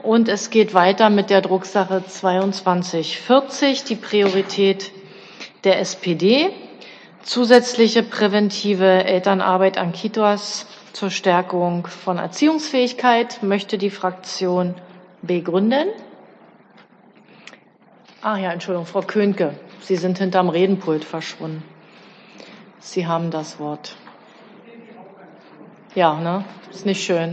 Und es geht weiter mit der Drucksache 2240, die Priorität der SPD. Zusätzliche präventive Elternarbeit an Kitas zur Stärkung von Erziehungsfähigkeit möchte die Fraktion begründen. Ach ja, Entschuldigung, Frau Könke, Sie sind hinterm Redenpult verschwunden. Sie haben das Wort. Ja, ne? Ist nicht schön.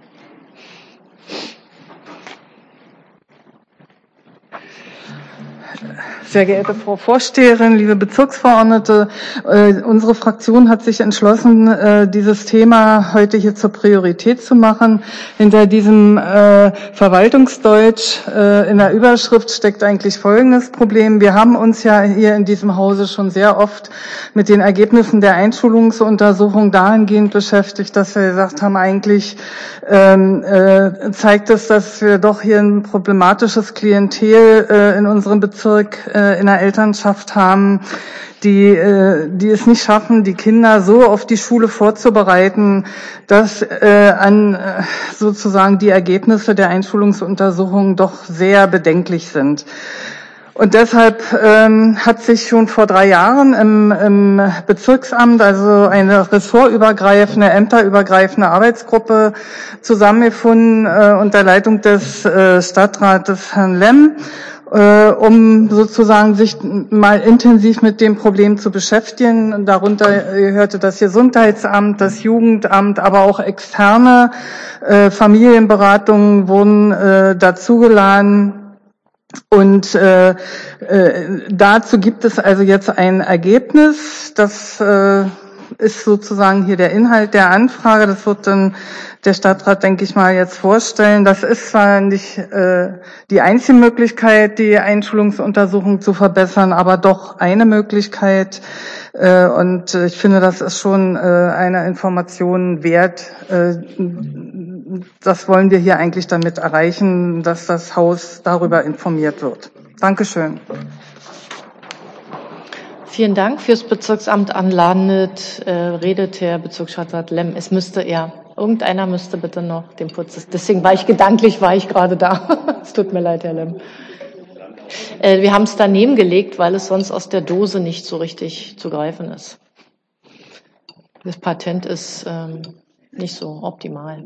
Sehr geehrte Frau Vorsteherin, liebe Bezirksverordnete, unsere Fraktion hat sich entschlossen, dieses Thema heute hier zur Priorität zu machen. Hinter diesem Verwaltungsdeutsch in der Überschrift steckt eigentlich folgendes Problem. Wir haben uns ja hier in diesem Hause schon sehr oft mit den Ergebnissen der Einschulungsuntersuchung dahingehend beschäftigt, dass wir gesagt haben, eigentlich zeigt es, dass wir doch hier ein problematisches Klientel in unserem Bezirk in der Elternschaft haben, die es nicht schaffen, die Kinder so auf die Schule vorzubereiten, dass sozusagen die Ergebnisse der Einschulungsuntersuchung doch sehr bedenklich sind. Und deshalb hat sich schon vor 3 Jahren im Bezirksamt also eine ressortübergreifende, ämterübergreifende Arbeitsgruppe zusammengefunden unter Leitung des Stadtrates Herrn Lemm, um sozusagen sich mal intensiv mit dem Problem zu beschäftigen. Darunter gehörte das Gesundheitsamt, das Jugendamt, aber auch externe Familienberatungen wurden dazugeladen. Und dazu gibt es also jetzt ein Ergebnis, das ist sozusagen hier der Inhalt der Anfrage. Das wird dann der Stadtrat, denke ich mal, jetzt vorstellen. Das ist zwar nicht die einzige Möglichkeit, die Einschulungsuntersuchung zu verbessern, aber doch eine Möglichkeit. Und ich finde, das ist schon eine Information wert. Das wollen wir hier eigentlich damit erreichen, dass das Haus darüber informiert wird. Dankeschön. Vielen Dank. Fürs Bezirksamt Anlandet redet Herr Bezirksstadtrat Lemm. Irgendeiner müsste bitte noch den Putz. Deswegen war ich gerade da. Es tut mir leid, Herr Lemm. Wir haben es daneben gelegt, weil es sonst aus der Dose nicht so richtig zu greifen ist. Das Patent ist nicht so optimal.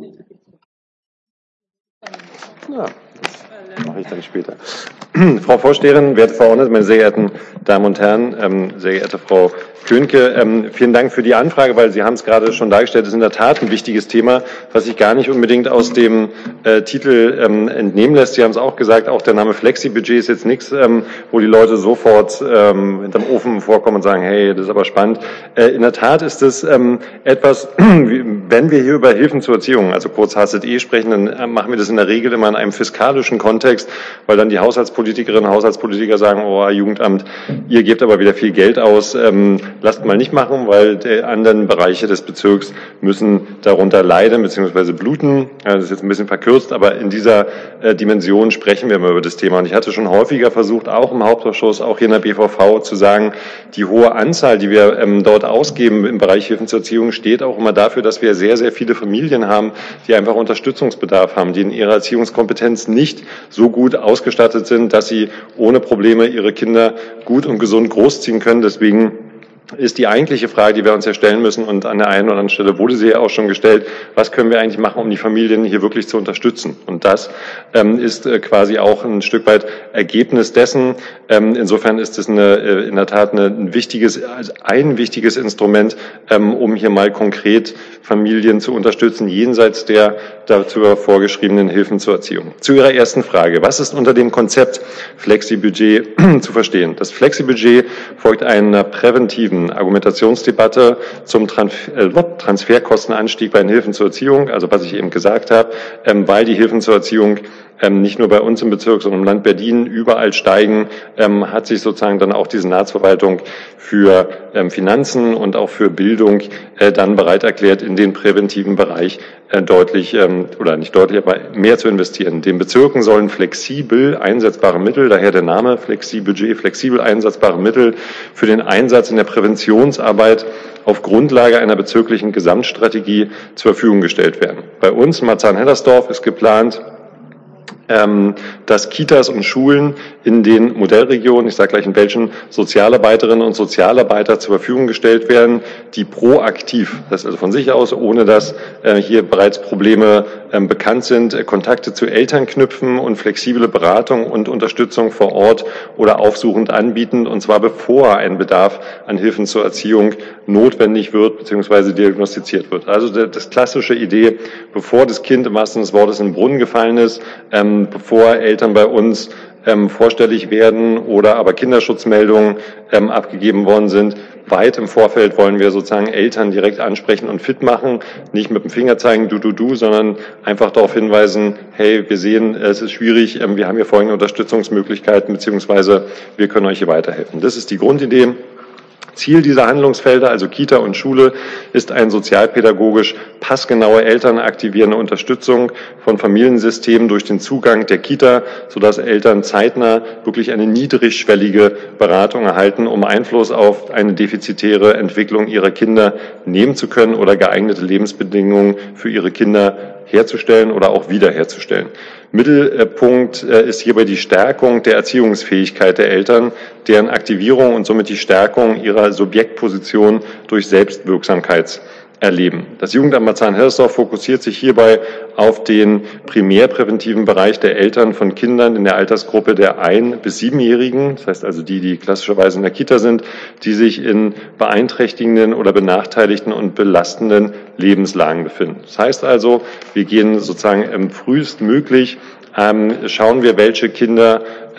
Ja, das mache ich dann später. Frau Vorsteherin, werte Verordnete, meine sehr geehrten Damen und Herren, sehr geehrte Frau Könke, vielen Dank für die Anfrage, weil Sie haben es gerade schon dargestellt, es ist in der Tat ein wichtiges Thema, was sich gar nicht unbedingt aus dem Titel entnehmen lässt. Sie haben es auch gesagt, auch der Name Flexibudget ist jetzt nichts, wo die Leute sofort hinterm Ofen vorkommen und sagen, hey, das ist aber spannend. In der Tat ist es etwas, wenn wir hier über Hilfen zur Erziehung, also kurz HZE sprechen, dann machen wir das in der Regel immer in einem fiskalischen Kontext, weil dann die Haushaltspolitikerinnen und Haushaltspolitiker sagen, oh, Jugendamt, ihr gebt aber wieder viel Geld aus, lasst mal nicht machen, weil die anderen Bereiche des Bezirks müssen darunter leiden bzw. bluten. Das ist jetzt ein bisschen verkürzt, aber in dieser Dimension sprechen wir immer über das Thema. Und ich hatte schon häufiger versucht, auch im Hauptausschuss, auch hier in der BVV, zu sagen, die hohe Anzahl, die wir dort ausgeben im Bereich Hilfen zur Erziehung, steht auch immer dafür, dass wir sehr, sehr viele Familien haben, die einfach Unterstützungsbedarf haben, die in ihrer Erziehungskompetenz nicht so gut ausgestattet sind, dass sie ohne Probleme ihre Kinder gut und gesund großziehen können. Deswegen ist die eigentliche Frage, die wir uns ja stellen müssen, und an der einen oder anderen Stelle wurde sie ja auch schon gestellt, was können wir eigentlich machen, um die Familien hier wirklich zu unterstützen? Und das ist quasi auch ein Stück weit Ergebnis dessen. Insofern ist es in der Tat ein wichtiges Instrument, um hier mal konkret Familien zu unterstützen, jenseits der dazu vorgeschriebenen Hilfen zur Erziehung. Zu Ihrer ersten Frage. Was ist unter dem Konzept Flexibudget zu verstehen? Das Flexibudget folgt einer präventiven Argumentationsdebatte zum Transferkostenanstieg bei den Hilfen zur Erziehung, also was ich eben gesagt habe, weil die Hilfen zur Erziehung nicht nur bei uns im Bezirk, sondern im Land Berlin überall steigen, hat sich sozusagen dann auch die Senatsverwaltung für Finanzen und auch für Bildung dann bereit erklärt, in den präventiven Bereich deutlich oder nicht deutlich, aber mehr zu investieren. Den Bezirken sollen flexibel einsetzbare Mittel, daher der Name Flexibudget, flexibel einsetzbare Mittel für den Einsatz in der Präventionsarbeit auf Grundlage einer bezirklichen Gesamtstrategie zur Verfügung gestellt werden. Bei uns in Marzahn-Hellersdorf ist geplant, dass Kitas und Schulen in den Modellregionen, ich sage gleich in welchen, Sozialarbeiterinnen und Sozialarbeiter zur Verfügung gestellt werden, die proaktiv, das heißt also von sich aus, ohne dass hier bereits Probleme bekannt sind, Kontakte zu Eltern knüpfen und flexible Beratung und Unterstützung vor Ort oder aufsuchend anbieten, und zwar bevor ein Bedarf an Hilfen zur Erziehung notwendig wird bzw. diagnostiziert wird. Also das klassische Idee, bevor das Kind im wahrsten Sinne des Wortes in den Brunnen gefallen ist, bevor Eltern bei uns vorstellig werden oder aber Kinderschutzmeldungen abgegeben worden sind. Weit im Vorfeld wollen wir sozusagen Eltern direkt ansprechen und fit machen, nicht mit dem Finger zeigen, du, sondern einfach darauf hinweisen, hey, wir sehen, es ist schwierig, wir haben hier folgende Unterstützungsmöglichkeiten, beziehungsweise wir können euch hier weiterhelfen. Das ist die Grundidee. Ziel dieser Handlungsfelder, also Kita und Schule, ist eine sozialpädagogisch passgenaue elternaktivierende Unterstützung von Familiensystemen durch den Zugang der Kita, sodass Eltern zeitnah wirklich eine niedrigschwellige Beratung erhalten, um Einfluss auf eine defizitäre Entwicklung ihrer Kinder nehmen zu können oder geeignete Lebensbedingungen für ihre Kinder herzustellen oder auch wiederherzustellen. Mittelpunkt ist hierbei die Stärkung der Erziehungsfähigkeit der Eltern, deren Aktivierung und somit die Stärkung ihrer Subjektposition durch Selbstwirksamkeitserleben. Das Jugendamt Marzahn-Hellersdorf fokussiert sich hierbei auf den primärpräventiven Bereich der Eltern von Kindern in der Altersgruppe der 1- bis 7-Jährigen, das heißt also die klassischerweise in der Kita sind, die sich in beeinträchtigenden oder benachteiligten und belastenden Lebenslagen befinden. Das heißt also, wir gehen sozusagen frühestmöglich schauen wir, welche Kinder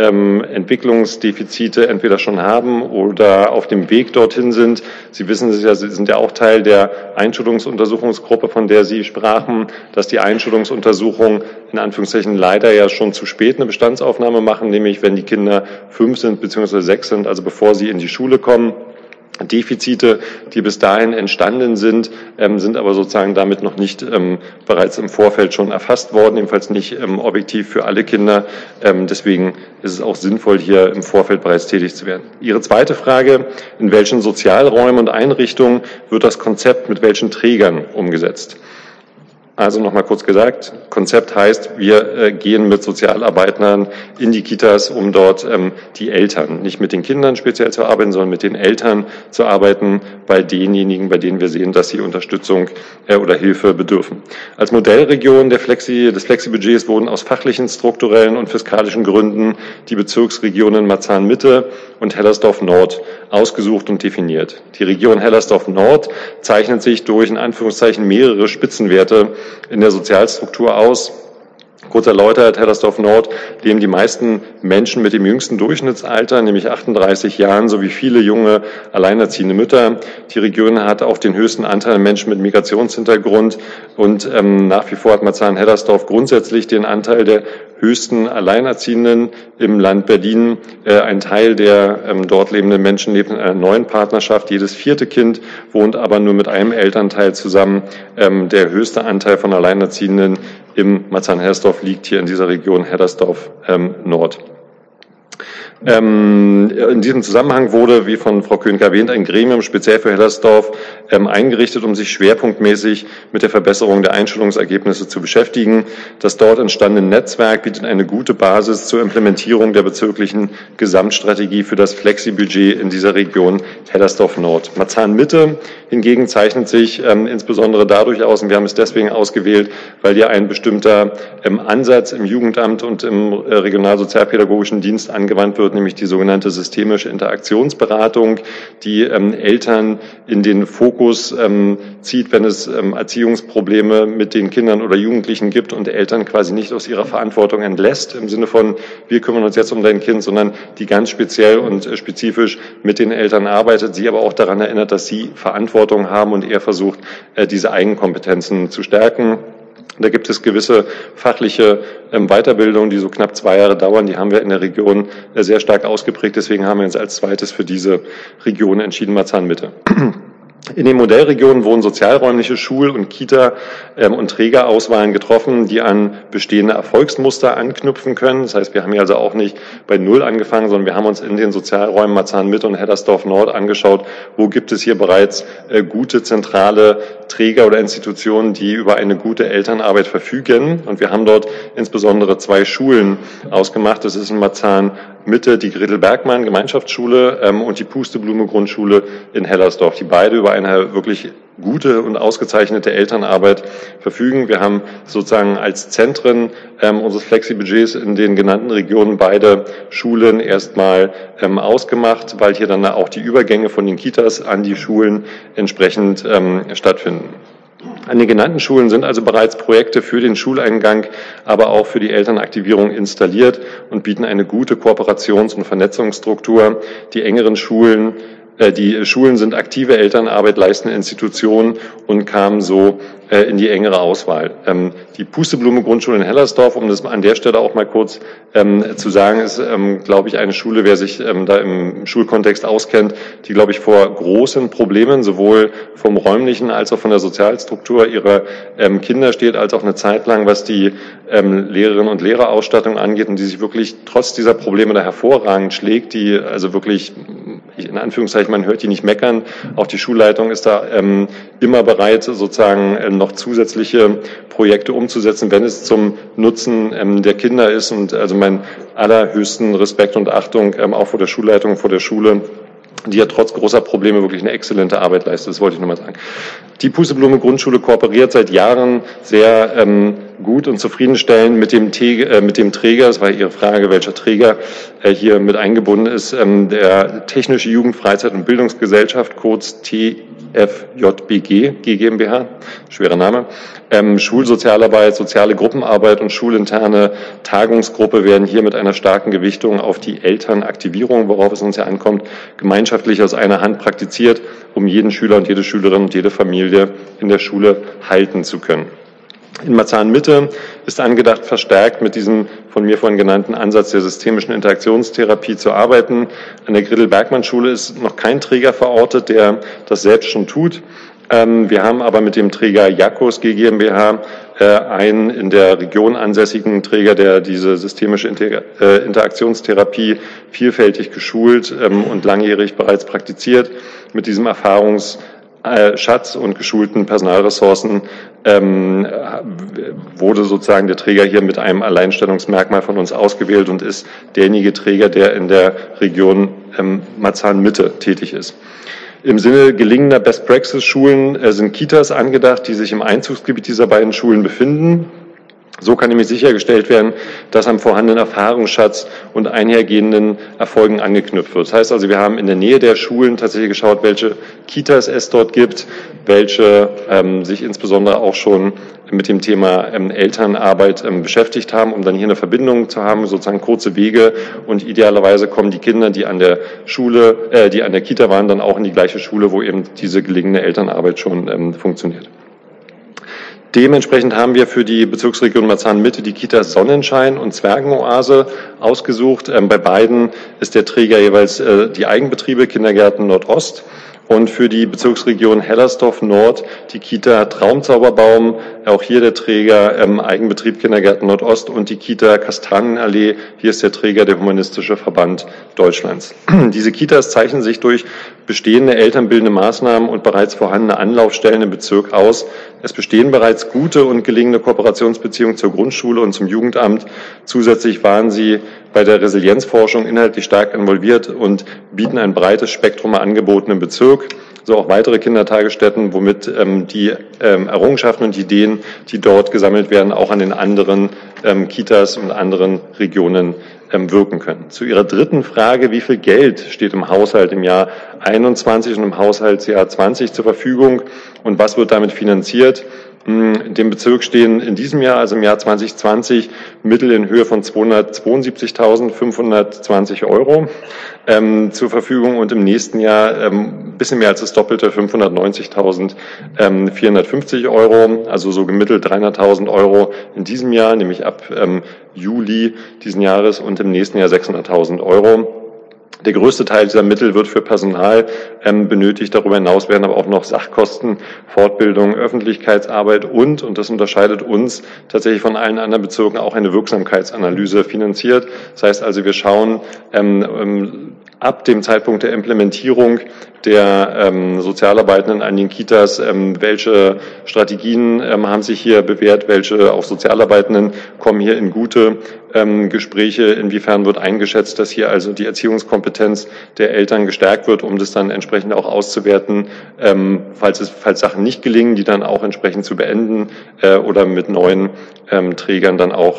Entwicklungsdefizite entweder schon haben oder auf dem Weg dorthin sind. Sie wissen es ja, Sie sind ja auch Teil der Einschulungsuntersuchungsgruppe, von der Sie sprachen, dass die Einschulungsuntersuchungen in Anführungszeichen leider ja schon zu spät eine Bestandsaufnahme machen, nämlich wenn die Kinder 5 sind bzw. 6 sind, also bevor sie in die Schule kommen. Defizite, die bis dahin entstanden sind, sind aber sozusagen damit noch nicht bereits im Vorfeld schon erfasst worden, jedenfalls nicht objektiv für alle Kinder. Deswegen ist es auch sinnvoll, hier im Vorfeld bereits tätig zu werden. Ihre zweite Frage, in welchen Sozialräumen und Einrichtungen wird das Konzept mit welchen Trägern umgesetzt? Also nochmal kurz gesagt, Konzept heißt, wir gehen mit Sozialarbeitern in die Kitas, um dort die Eltern, nicht mit den Kindern speziell zu arbeiten, sondern mit den Eltern zu arbeiten, bei denjenigen, bei denen wir sehen, dass sie Unterstützung oder Hilfe bedürfen. Als Modellregion des Flexibudgets wurden aus fachlichen, strukturellen und fiskalischen Gründen die Bezirksregionen Marzahn-Mitte und Hellersdorf-Nord ausgesucht und definiert. Die Region Hellersdorf-Nord zeichnet sich durch in Anführungszeichen mehrere Spitzenwerte in der Sozialstruktur aus. Kurz erläutert, Hellersdorf-Nord leben die meisten Menschen mit dem jüngsten Durchschnittsalter, nämlich 38 Jahren, sowie viele junge, alleinerziehende Mütter. Die Region hat auch den höchsten Anteil an Menschen mit Migrationshintergrund und nach wie vor hat Marzahn-Hellersdorf grundsätzlich den Anteil der höchsten Alleinerziehenden im Land Berlin. Ein Teil der dort lebenden Menschen lebt in einer neuen Partnerschaft. Jedes 4. Kind wohnt aber nur mit einem Elternteil zusammen. Der höchste Anteil von Alleinerziehenden im Marzahn-Hellersdorf liegt hier in dieser Region Hellersdorf Nord. In diesem Zusammenhang wurde, wie von Frau Könke erwähnt, ein Gremium speziell für Hellersdorf eingerichtet, um sich schwerpunktmäßig mit der Verbesserung der Einschulungsergebnisse zu beschäftigen. Das dort entstandene Netzwerk bietet eine gute Basis zur Implementierung der bezirklichen Gesamtstrategie für das Flexibudget in dieser Region Hellersdorf Nord. Marzahn-Mitte hingegen zeichnet sich insbesondere dadurch aus, und wir haben es deswegen ausgewählt, weil hier ein bestimmter Ansatz im Jugendamt und im regionalsozialpädagogischen Dienst angewandt wird, nämlich die sogenannte systemische Interaktionsberatung, die Eltern in den Fokus zieht, wenn es Erziehungsprobleme mit den Kindern oder Jugendlichen gibt und Eltern quasi nicht aus ihrer Verantwortung entlässt, im Sinne von, wir kümmern uns jetzt um dein Kind, sondern die ganz speziell und spezifisch mit den Eltern arbeitet, sie aber auch daran erinnert, dass sie Verantwortung haben und er versucht, diese Eigenkompetenzen zu stärken. Da gibt es gewisse fachliche Weiterbildungen, die so knapp 2 Jahre dauern. Die haben wir in der Region sehr stark ausgeprägt. Deswegen haben wir uns als zweites für diese Region entschieden, Marzahn-Mitte. In den Modellregionen wurden sozialräumliche Schul- und Kita- und Trägerauswahlen getroffen, die an bestehende Erfolgsmuster anknüpfen können. Das heißt, wir haben hier also auch nicht bei Null angefangen, sondern wir haben uns in den Sozialräumen Marzahn-Mitte und Hellersdorf-Nord angeschaut, wo gibt es hier bereits gute zentrale Träger oder Institutionen, die über eine gute Elternarbeit verfügen. Und wir haben dort insbesondere 2 Schulen ausgemacht. Das ist in Marzahn-Mitte die Gretel-Bergmann Gemeinschaftsschule und die Pusteblume-Grundschule in Hellersdorf, die beide über eine wirklich gute und ausgezeichnete Elternarbeit verfügen. Wir haben sozusagen als Zentren unseres Flexibudgets in den genannten Regionen beide Schulen erstmal ausgemacht, weil hier dann auch die Übergänge von den Kitas an die Schulen entsprechend stattfinden. An den genannten Schulen sind also bereits Projekte für den Schuleingang, aber auch für die Elternaktivierung installiert und bieten eine gute Kooperations- und Vernetzungsstruktur. Die Schulen sind aktive Elternarbeit leistende Institutionen und kamen so in die engere Auswahl. Die Pusteblume-Grundschule in Hellersdorf, um das an der Stelle auch mal kurz zu sagen, ist, glaube ich, eine Schule, wer sich da im Schulkontext auskennt, die, glaube ich, vor großen Problemen sowohl vom räumlichen als auch von der Sozialstruktur ihrer Kinder steht, als auch eine Zeit lang, was die Lehrerinnen und Lehrerausstattung angeht und die sich wirklich trotz dieser Probleme da hervorragend schlägt, die also wirklich, in Anführungszeichen, man hört die nicht meckern. Auch die Schulleitung ist da immer bereit, sozusagen noch zusätzliche Projekte umzusetzen, wenn es zum Nutzen der Kinder ist. Und also meinen allerhöchsten Respekt und Achtung auch vor der Schulleitung, vor der Schule, die ja trotz großer Probleme wirklich eine exzellente Arbeit leistet. Das wollte ich nochmal sagen. Die Pusteblume-Grundschule kooperiert seit Jahren sehr gut und zufriedenstellend mit dem Träger, das war Ihre Frage, welcher Träger hier mit eingebunden ist, der Technische Jugend-, Freizeit- und Bildungsgesellschaft, kurz TFJBG, GmbH, schwerer Name. Schulsozialarbeit, soziale Gruppenarbeit und schulinterne Tagungsgruppe werden hier mit einer starken Gewichtung auf die Elternaktivierung, worauf es uns ja ankommt, gemeinschaftlich aus einer Hand praktiziert, um jeden Schüler und jede Schülerin und jede Familie in der Schule halten zu können. In Marzahn-Mitte ist angedacht, verstärkt mit diesem von mir vorhin genannten Ansatz der systemischen Interaktionstherapie zu arbeiten. An der Gretel-Bergmann-Schule ist noch kein Träger verortet, der das selbst schon tut. Wir haben aber mit dem Träger Jakos GmbH einen in der Region ansässigen Träger, der diese systemische Interaktionstherapie vielfältig geschult und langjährig bereits praktiziert. Mit diesem Erfahrungsschatz und geschulten Personalressourcen wurde sozusagen der Träger hier mit einem Alleinstellungsmerkmal von uns ausgewählt und ist derjenige Träger, der in der Region Marzahn-Mitte tätig ist. Im Sinne gelingender Best-Praxis-Schulen sind Kitas angedacht, die sich im Einzugsgebiet dieser beiden Schulen befinden. So kann nämlich sichergestellt werden, dass am vorhandenen Erfahrungsschatz und einhergehenden Erfolgen angeknüpft wird. Das heißt also, wir haben in der Nähe der Schulen tatsächlich geschaut, welche Kitas es dort gibt, welche sich insbesondere auch schon mit dem Thema Elternarbeit beschäftigt haben, um dann hier eine Verbindung zu haben, sozusagen kurze Wege, und idealerweise kommen die Kinder, die an der Kita waren, dann auch in die gleiche Schule, wo eben diese gelingende Elternarbeit schon funktioniert. Dementsprechend haben wir für die Bezirksregion Marzahn-Mitte die Kitas Sonnenschein und Zwergenoase ausgesucht. Bei beiden ist der Träger jeweils die Eigenbetriebe Kindergärten Nordost. Und für die Bezirksregion Hellersdorf Nord die Kita Traumzauberbaum, auch hier der Träger Eigenbetrieb Kindergärten Nordost, und die Kita Kastanienallee, hier ist der Träger der Humanistische Verband Deutschlands. Diese Kitas zeichnen sich durch bestehende elternbildende Maßnahmen und bereits vorhandene Anlaufstellen im Bezirk aus. Es bestehen bereits gute und gelingende Kooperationsbeziehungen zur Grundschule und zum Jugendamt. Zusätzlich waren sie bei der Resilienzforschung inhaltlich stark involviert und bieten ein breites Spektrum an Angeboten im Bezirk, so auch weitere Kindertagesstätten, womit die Errungenschaften und Ideen, die dort gesammelt werden, auch an den anderen Kitas und anderen Regionen wirken können. Zu Ihrer dritten Frage, wie viel Geld steht im Haushalt im Jahr 21 und im Haushaltsjahr 20 zur Verfügung und was wird damit finanziert? Dem Bezirk stehen in diesem Jahr, also im Jahr 2020, Mittel in Höhe von 272.520 € zur Verfügung und im nächsten Jahr ein bisschen mehr als das Doppelte, 590.450 €, also so gemittelt 300.000 € in diesem Jahr, nämlich ab Juli diesen Jahres, und im nächsten Jahr 600.000 €. Der größte Teil dieser Mittel wird für Personal benötigt. Darüber hinaus werden aber auch noch Sachkosten, Fortbildung, Öffentlichkeitsarbeit und das unterscheidet uns tatsächlich von allen anderen Bezirken, auch eine Wirksamkeitsanalyse finanziert. Das heißt also, wir schauen ab dem Zeitpunkt der Implementierung der Sozialarbeitenden an den Kitas, welche Strategien haben sich hier bewährt, welche auch Sozialarbeitenden kommen hier in gute Gespräche, inwiefern wird eingeschätzt, dass hier also die Erziehungskompetenz der Eltern gestärkt wird, um das dann entsprechend auch auszuwerten, falls Sachen nicht gelingen, die dann auch entsprechend zu beenden oder mit neuen Trägern dann auch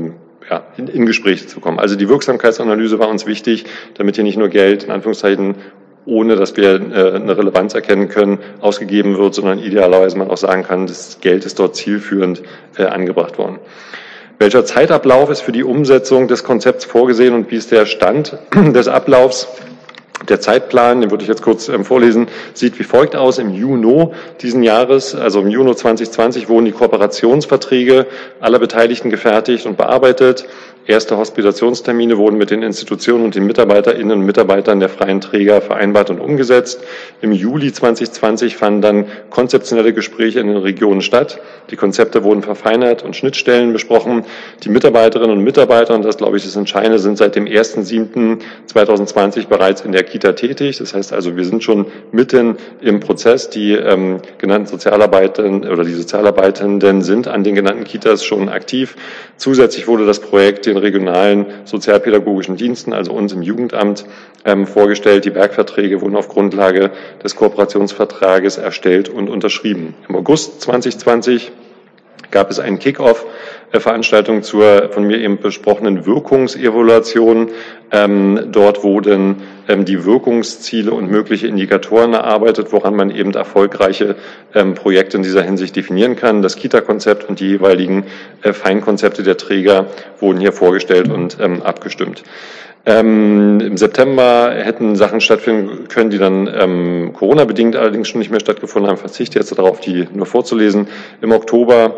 in Gespräche zu kommen. Also die Wirksamkeitsanalyse war uns wichtig, damit hier nicht nur Geld, in Anführungszeichen, ohne dass wir eine Relevanz erkennen können, ausgegeben wird, sondern idealerweise man auch sagen kann, das Geld ist dort zielführend angebracht worden. Welcher Zeitablauf ist für die Umsetzung des Konzepts vorgesehen und wie ist der Stand des Ablaufs? Der Zeitplan, den würde ich jetzt kurz vorlesen, sieht wie folgt aus. Im Juni diesen Jahres, also im Juni 2020, wurden die Kooperationsverträge aller Beteiligten gefertigt und bearbeitet. Erste Hospitationstermine wurden mit den Institutionen und den Mitarbeiterinnen und Mitarbeitern der freien Träger vereinbart und umgesetzt. Im Juli 2020 fanden dann konzeptionelle Gespräche in den Regionen statt. Die Konzepte wurden verfeinert und Schnittstellen besprochen. Die Mitarbeiterinnen und Mitarbeiter, und das glaube ich das Entscheidende, sind seit dem 1.7.2020 bereits in der Kita tätig. Das heißt also, wir sind schon mitten im Prozess. Die genannten Sozialarbeitenden oder die Sozialarbeitenden sind an den genannten Kitas schon aktiv. Zusätzlich wurde das Projekt den regionalen sozialpädagogischen Diensten, also uns im Jugendamt, vorgestellt. Die Werkverträge wurden auf Grundlage des Kooperationsvertrages erstellt und unterschrieben. Im August 2020 gab es einen Kick-Off-Veranstaltung zur von mir eben besprochenen Wirkungsevaluation. Dort wurden die Wirkungsziele und mögliche Indikatoren erarbeitet, woran man eben erfolgreiche Projekte in dieser Hinsicht definieren kann. Das Kita-Konzept und die jeweiligen Feinkonzepte der Träger wurden hier vorgestellt und abgestimmt. Im September hätten Sachen stattfinden können, die dann Corona-bedingt allerdings schon nicht mehr stattgefunden haben. Verzichte jetzt darauf, die nur vorzulesen. Im Oktober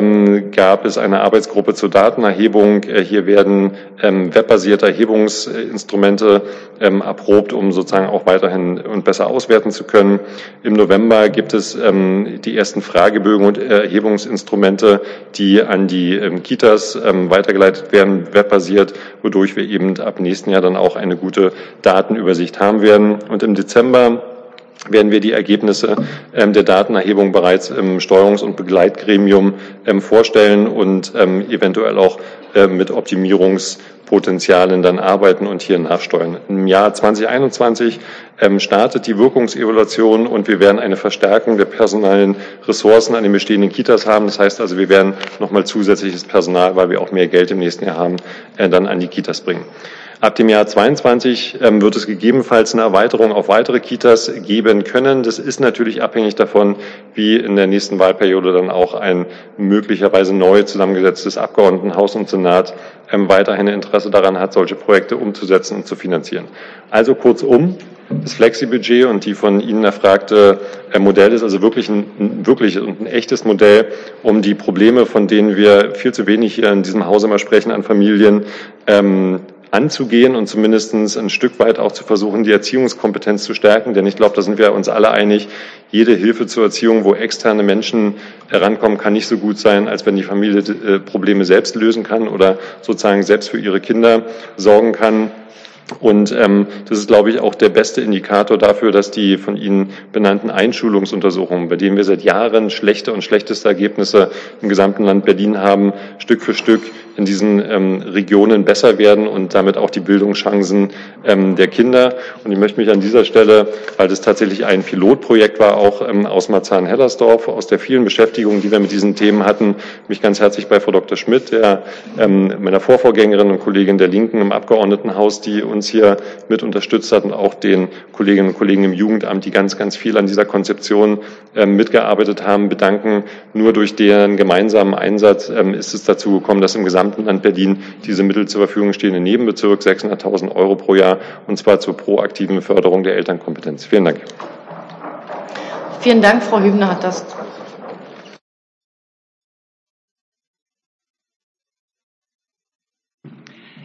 gab es eine Arbeitsgruppe zur Datenerhebung. Hier werden webbasierte Erhebungsinstrumente erprobt, um sozusagen auch weiterhin und besser auswerten zu können. Im November gibt es die ersten Fragebögen und Erhebungsinstrumente, die an die Kitas weitergeleitet werden, webbasiert, wodurch wir eben ab nächsten Jahr dann auch eine gute Datenübersicht haben werden. Und im Dezember werden wir die Ergebnisse der Datenerhebung bereits im Steuerungs- und Begleitgremium vorstellen und eventuell auch mit Optimierungspotenzialen dann arbeiten und hier nachsteuern. Im Jahr 2021 startet die Wirkungsevaluation und wir werden eine Verstärkung der personellen Ressourcen an den bestehenden Kitas haben. Das heißt also, wir werden nochmal zusätzliches Personal, weil wir auch mehr Geld im nächsten Jahr haben, dann an die Kitas bringen. Ab dem Jahr 22 wird es gegebenenfalls eine Erweiterung auf weitere Kitas geben können. Das ist natürlich abhängig davon, wie in der nächsten Wahlperiode dann auch ein möglicherweise neu zusammengesetztes Abgeordnetenhaus und Senat weiterhin Interesse daran hat, solche Projekte umzusetzen und zu finanzieren. Also kurzum, das Flexibudget und die von Ihnen erfragte Modell ist also wirklich ein echtes Modell, um die Probleme, von denen wir viel zu wenig hier in diesem Hause mal sprechen, an Familien, anzugehen und zumindest ein Stück weit auch zu versuchen, die Erziehungskompetenz zu stärken. Denn ich glaube, da sind wir uns alle einig, jede Hilfe zur Erziehung, wo externe Menschen herankommen, kann nicht so gut sein, als wenn die Familie Probleme selbst lösen kann oder sozusagen selbst für ihre Kinder sorgen kann. Und das ist, glaube ich, auch der beste Indikator dafür, dass die von Ihnen benannten Einschulungsuntersuchungen, bei denen wir seit Jahren schlechte und schlechteste Ergebnisse im gesamten Land Berlin haben, Stück für Stück in diesen Regionen besser werden und damit auch die Bildungschancen der Kinder. Und ich möchte mich an dieser Stelle, weil das tatsächlich ein Pilotprojekt war, auch aus Marzahn-Hellersdorf, aus der vielen Beschäftigung, die wir mit diesen Themen hatten, mich ganz herzlich bei Frau Dr. Schmidt, der meiner Vorvorgängerin und Kollegin der Linken im Abgeordnetenhaus, die uns hier mit unterstützt hat und auch den Kolleginnen und Kollegen im Jugendamt, die ganz, ganz viel an dieser Konzeption mitgearbeitet haben, bedanken. Nur durch deren gemeinsamen Einsatz ist es dazu gekommen, dass im gesamten Land Berlin diese Mittel zur Verfügung stehen, im Nebenbezirk 600.000 € pro Jahr, und zwar zur proaktiven Förderung der Elternkompetenz. Vielen Dank. Vielen Dank, Frau Hübner hat das.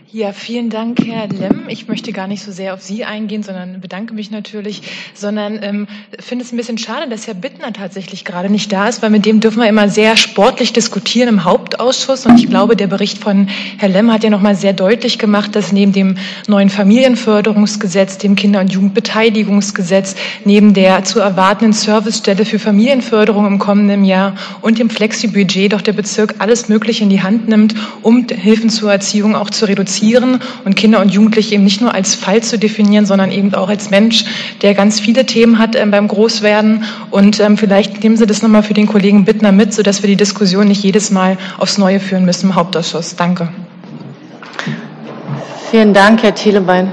Ja, vielen Dank, Herr Lemm. Ich möchte gar nicht so sehr auf Sie eingehen, sondern bedanke mich natürlich, sondern finde es ein bisschen schade, dass Herr Bittner tatsächlich gerade nicht da ist, weil mit dem dürfen wir immer sehr sportlich diskutieren im Hauptausschuss. Und ich glaube, der Bericht von Herrn Lemm hat ja nochmal sehr deutlich gemacht, dass neben dem neuen Familienförderungsgesetz, dem Kinder- und Jugendbeteiligungsgesetz, neben der zu erwartenden Servicestelle für Familienförderung im kommenden Jahr und dem Flexibudget doch der Bezirk alles Mögliche in die Hand nimmt, um Hilfen zur Erziehung auch zu reduzieren und Kinder und Jugendliche eben nicht nur als Fall zu definieren, sondern eben auch als Mensch, der ganz viele Themen hat beim Großwerden. Und vielleicht nehmen Sie das nochmal für den Kollegen Bittner mit, sodass wir die Diskussion nicht jedes Mal aufs Neue führen müssen im Hauptausschuss. Danke. Vielen Dank, Herr Thielebein.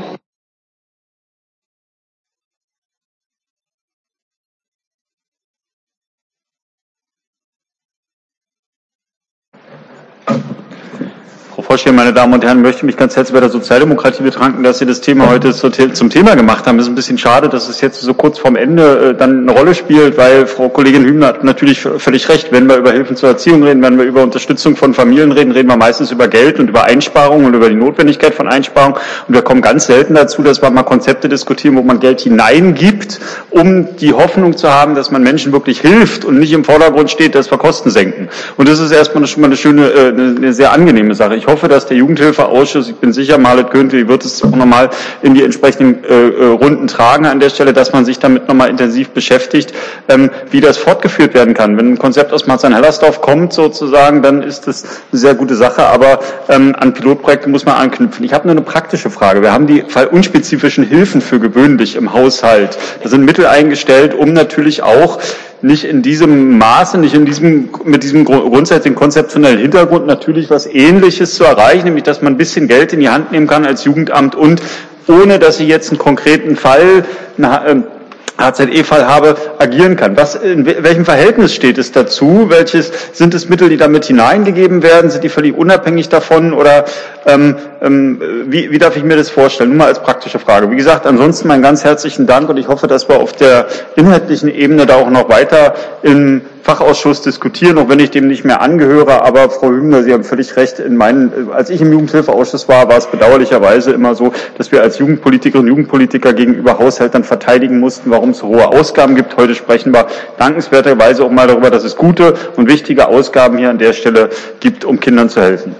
Frau Vorsteherin, meine Damen und Herren, ich möchte mich ganz herzlich bei der Sozialdemokratie bedanken, dass Sie das Thema heute zum Thema gemacht haben. Es ist ein bisschen schade, dass es jetzt so kurz vorm Ende dann eine Rolle spielt, weil Frau Kollegin Hübner hat natürlich völlig recht. Wenn wir über Hilfen zur Erziehung reden, wenn wir über Unterstützung von Familien reden, reden wir meistens über Geld und über Einsparungen und über die Notwendigkeit von Einsparungen. Und wir kommen ganz selten dazu, dass wir mal Konzepte diskutieren, wo man Geld hineingibt, um die Hoffnung zu haben, dass man Menschen wirklich hilft und nicht im Vordergrund steht, dass wir Kosten senken. Und das ist erstmal schon mal eine sehr angenehme Sache. Ich hoffe, dass der Jugendhilfeausschuss, ich bin sicher, Marlet Könthe wird es auch nochmal in die entsprechenden Runden tragen an der Stelle, dass man sich damit nochmal intensiv beschäftigt, wie das fortgeführt werden kann. Wenn ein Konzept aus Marzahn-Hellersdorf kommt sozusagen, dann ist das eine sehr gute Sache, aber an Pilotprojekte muss man anknüpfen. Ich habe nur eine praktische Frage. Wir haben die fallunspezifischen Hilfen für gewöhnlich im Haushalt. Da sind Mittel eingestellt, um natürlich auch nicht in diesem Maße, mit diesem grundsätzlichen konzeptionellen Hintergrund natürlich was Ähnliches zu erreichen, nämlich dass man ein bisschen Geld in die Hand nehmen kann als Jugendamt und ohne, dass Sie jetzt einen konkreten Fall, HZE-Fall habe, agieren kann. In welchem Verhältnis steht es dazu? Sind es Mittel, die damit hineingegeben werden? Sind die völlig unabhängig davon? Oder wie darf ich mir das vorstellen? Nur mal als praktische Frage. Wie gesagt, ansonsten meinen ganz herzlichen Dank und ich hoffe, dass wir auf der inhaltlichen Ebene da auch noch weiter im Fachausschuss diskutieren, auch wenn ich dem nicht mehr angehöre. Aber Frau Hübner, Sie haben völlig recht. Als ich im Jugendhilfeausschuss war es bedauerlicherweise immer so, dass wir als Jugendpolitikerinnen und Jugendpolitiker gegenüber Haushältern verteidigen mussten, warum es so hohe Ausgaben gibt. Heute sprechen wir dankenswerterweise auch mal darüber, dass es gute und wichtige Ausgaben hier an der Stelle gibt, um Kindern zu helfen.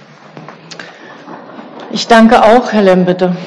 Ich danke auch, Herr Lemm, bitte.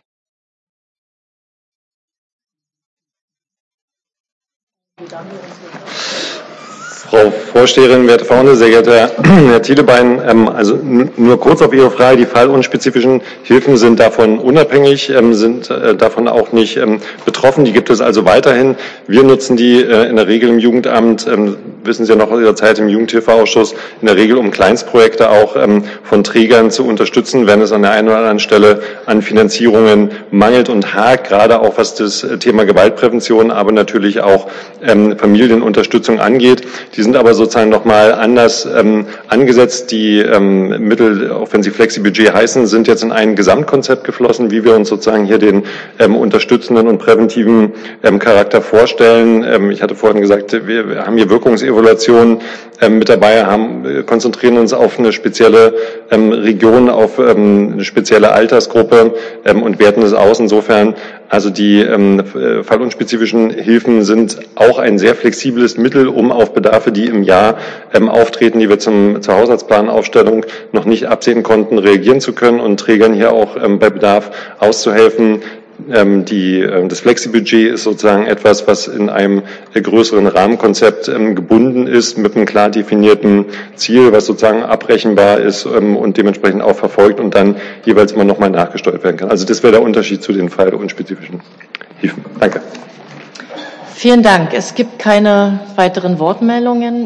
Frau Vorsteherin, werte Verordnete, sehr geehrter Herr Thielebein, also nur kurz auf Ihre Frage. Die fallunspezifischen Hilfen sind davon unabhängig, sind davon auch nicht betroffen. Die gibt es also weiterhin. Wir nutzen die in der Regel im Jugendamt, wissen Sie ja noch aus Ihrer Zeit im Jugendhilfeausschuss, in der Regel um Kleinstprojekte auch von Trägern zu unterstützen, wenn es an der einen oder anderen Stelle an Finanzierungen mangelt und hakt, gerade auch was das Thema Gewaltprävention, aber natürlich auch Familienunterstützung angeht. Die sind aber sozusagen nochmal anders angesetzt. Die Mittel, auch wenn sie Flexibudget heißen, sind jetzt in ein Gesamtkonzept geflossen, wie wir uns sozusagen hier den unterstützenden und präventiven Charakter vorstellen. Ich hatte vorhin gesagt, wir haben hier Wirkungsevaluationen mit dabei, konzentrieren uns auf eine spezielle Region, auf eine spezielle Altersgruppe und werten es aus. Insofern, also die fallunspezifischen Hilfen sind auch ein sehr flexibles Mittel, um auf Bedarfe, die im Jahr auftreten, die wir zur Haushaltsplanaufstellung noch nicht absehen konnten, reagieren zu können und Trägern hier auch bei Bedarf auszuhelfen. Das Flexibudget ist sozusagen etwas, was in einem größeren Rahmenkonzept gebunden ist, mit einem klar definierten Ziel, was sozusagen abrechenbar ist und dementsprechend auch verfolgt und dann jeweils immer nochmal nachgesteuert werden kann. Also das wäre der Unterschied zu den fallunspezifischen Hilfen. Danke. Vielen Dank. Es gibt keine weiteren Wortmeldungen.